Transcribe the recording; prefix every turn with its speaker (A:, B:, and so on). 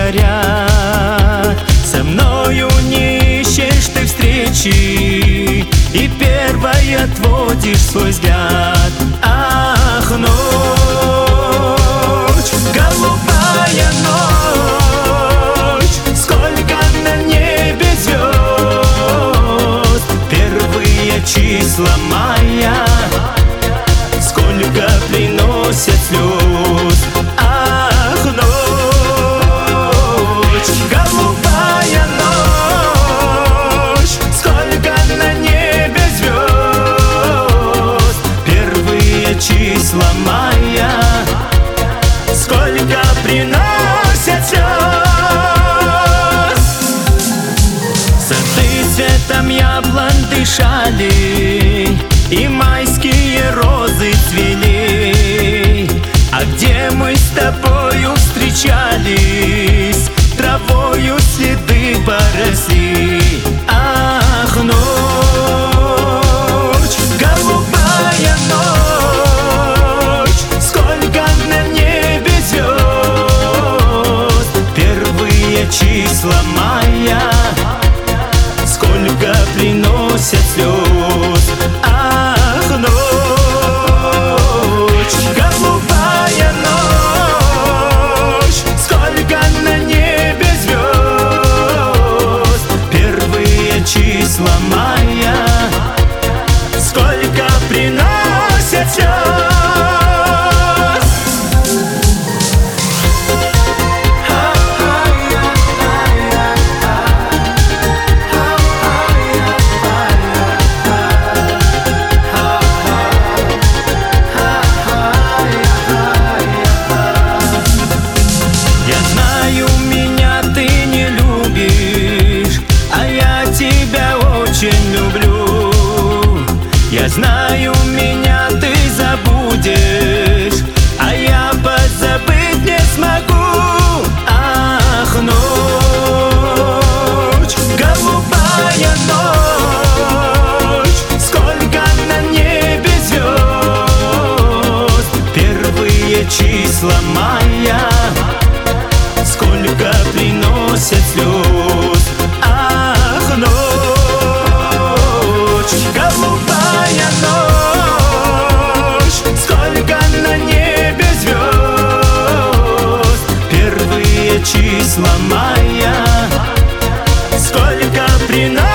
A: горят. Со мною не ищешь ты встречи, и первой отводишь свой взгляд. Ах, ночь, голубая ночь, сколько на небе звезд, первые числа мая, сколько приносят слез. Ах, ночь, голубая ночь, сколько на небе звезд, первые числа мая, сколько приносят слез. Сады цветом яблон дышали, и майские розы цвели. А где мы с тобою встречались, травою следы поросли. Ах, ночь, голубая ночь, сколько на небе звезд, первые числа мая, сколько приносят слез. Ах, ночь, голубая ночь, сколько на небе звезд, первые числа мая, сколько приносят слез. Я знаю, меня ты забудешь, а я позабыть не смогу. Ах, ночь, голубая ночь, сколько на небе звезд, первые числа мая, сколько приносят слез. Ах, ночь, голубая ночь, сколько на небе звезд, первые числа мая, сколько приносят.